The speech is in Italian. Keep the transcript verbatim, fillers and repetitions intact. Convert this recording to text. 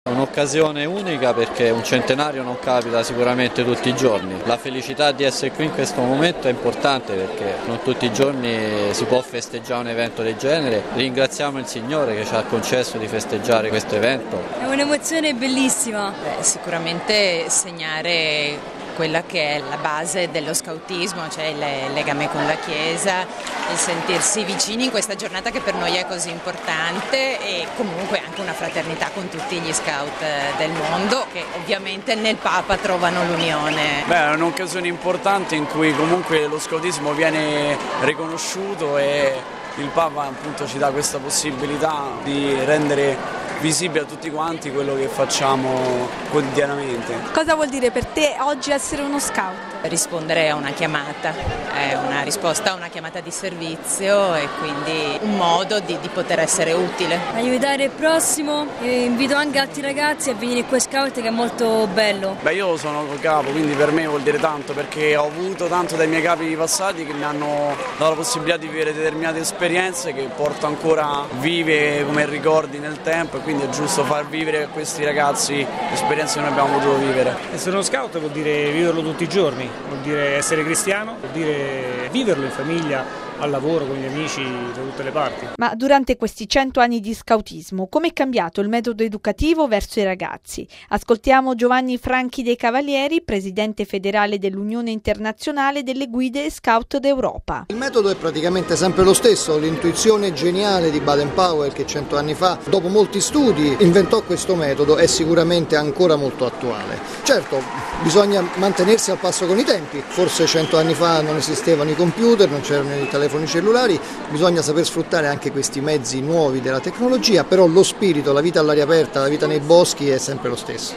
Un'occasione unica perché un centenario non capita sicuramente tutti i giorni. La felicità di essere qui in questo momento è importante perché non tutti i giorni si può festeggiare un evento del genere. Ringraziamo il Signore che ci ha concesso di festeggiare questo evento. È un'emozione bellissima. Beh, sicuramente segnare quella che è la base dello scautismo, cioè il legame con la Chiesa, il sentirsi vicini in questa giornata che per noi è così importante e comunque anche una fraternità con tutti gli scout del mondo che ovviamente nel Papa trovano l'unione. Beh, è un'occasione importante in cui comunque lo scautismo viene riconosciuto e il Papa appunto ci dà questa possibilità di rendere visibile a tutti quanti quello che facciamo quotidianamente. Cosa vuol dire per te oggi essere uno scout? Rispondere a una chiamata, è una risposta a una chiamata di servizio e quindi un modo di, di poter essere utile. Aiutare il prossimo e invito anche altri ragazzi a venire qua a scout che è molto bello. Beh, io sono col capo, quindi per me vuol dire tanto perché ho avuto tanto dai miei capi passati che mi hanno dato la possibilità di vivere determinate esperienze che porto ancora vive come ricordi nel tempo e quindi è giusto far vivere a questi ragazzi esperienze che noi abbiamo potuto vivere. Essere uno scout vuol dire viverlo tutti i giorni, vuol dire essere cristiano, vuol dire viverlo in famiglia, al lavoro, con gli amici, da tutte le parti. Ma durante questi cento anni di scautismo, come è cambiato il metodo educativo verso i ragazzi? Ascoltiamo Giovanni Franchi dei Cavalieri, presidente federale dell'Unione Internazionale delle Guide Scout d'Europa. Il metodo è praticamente sempre lo stesso, l'intuizione geniale di Baden-Powell che cento anni fa, dopo molti studi, inventò questo metodo, è sicuramente ancora molto attuale. Certo, bisogna mantenersi al passo con i tempi, forse cento anni fa non esistevano i computer, non c'erano i telefoni cellulari, bisogna saper sfruttare anche questi mezzi nuovi della tecnologia, però lo spirito, la vita all'aria aperta, la vita nei boschi è sempre lo stesso.